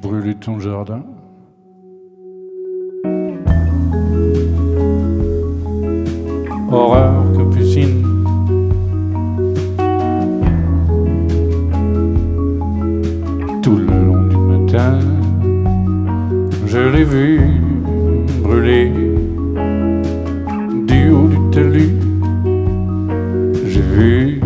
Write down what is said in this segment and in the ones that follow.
brûlé ton jardin. Horreur capucine. Tout le long du matin, je l'ai vu brûler du haut du talus. J'ai vu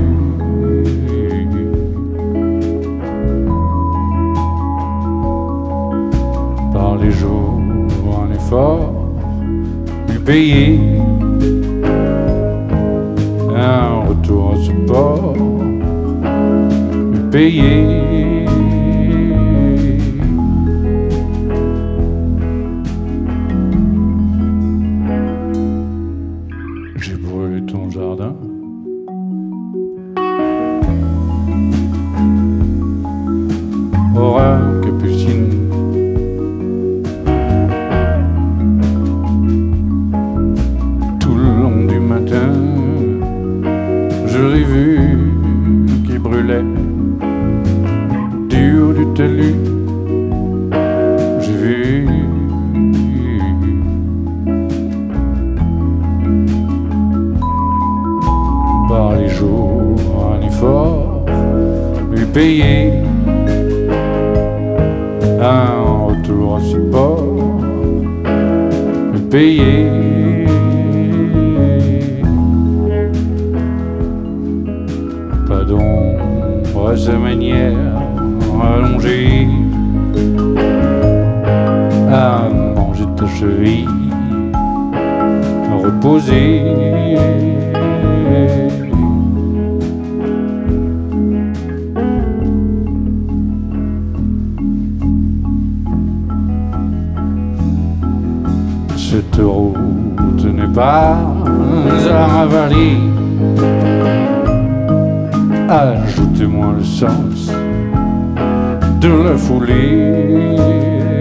par les jours un effort, lui payer un retour à ce port, lui payer j'ai brûlé ton jardin. Horreur capucine. Tout le long du matin, je l'ai vu qui brûlait du haut du talus. J'ai vu par les jours un effort, lui payer un retour à ce port, lui payer pas d'ombre à sa manière allongée à manger ta cheville, à reposer. Cette route n'est pas à ravaler. Ajoutez-moi le sens de la foulée.